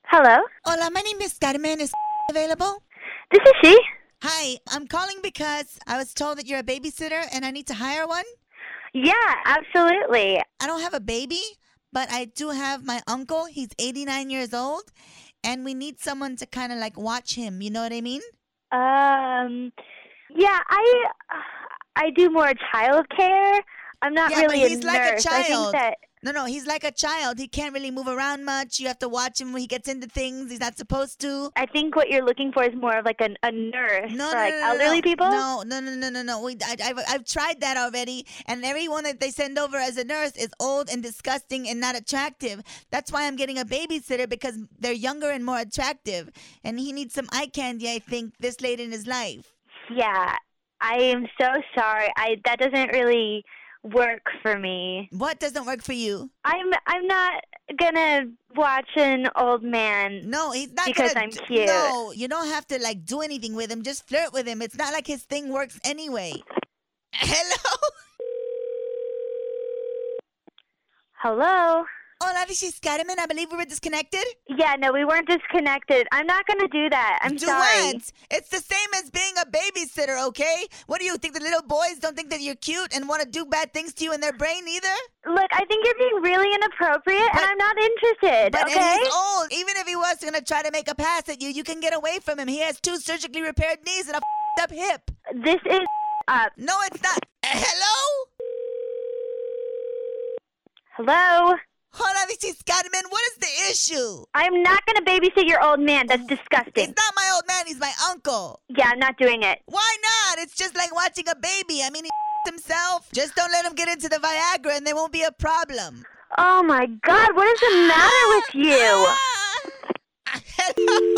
Hello? Hola, my name is Carmen. Is available? This is she. Hi, I'm calling because I was told that you're a babysitter and I need to hire one. Yeah, absolutely. I don't have a baby, but I do have my uncle. He's 89 years old, and we need someone to kind of like watch him. You know what I mean? Yeah, I do more child care. I'm not Yeah, really but he's a like a nurse. I think child. that No, he's like a child. He can't really move around much. You have to watch him when he gets into things he's not supposed to. I think what you're looking for is more of like a nurse No, for no, like no, no, elderly no. people. No. I've tried that already, and everyone that they send over as a nurse is old and disgusting and not attractive. That's why I'm getting a babysitter, because they're younger and more attractive. And he needs some eye candy, I think, this late in his life. Yeah, I am so sorry. That doesn't really work for me. What doesn't work for you? I'm not gonna watch an old man. No, he's not Because gonna. I'm cute. No, you don't have to like do anything with him. Just flirt with him. It's not like his thing works anyway. Hello. Hello? Hola, this is Carmen. I believe we were disconnected. Yeah, no, we weren't disconnected. I'm not gonna do that. I'm Do sorry. what? It's the same as being a babysitter, okay? What do you think? The little boys don't think that you're cute and want to do bad things to you in their brain either? Look, I think you're being really inappropriate, But- and I'm not interested, But okay? and he's old. Even if he was going to try to make a pass at you, you can get away from him. He has 2 surgically repaired knees and a up hip. This is up. No, it's not. Hello? Hello? Hola, this is Carmen. What is the issue? I'm not gonna babysit your old man. That's disgusting. He's not my old man. He's my uncle. Yeah, I'm not doing it. Why not? It's just like watching a baby. I mean, he himself. Just don't let him get into the Viagra and there won't be a problem. Oh my God, what is the matter with you? Hello?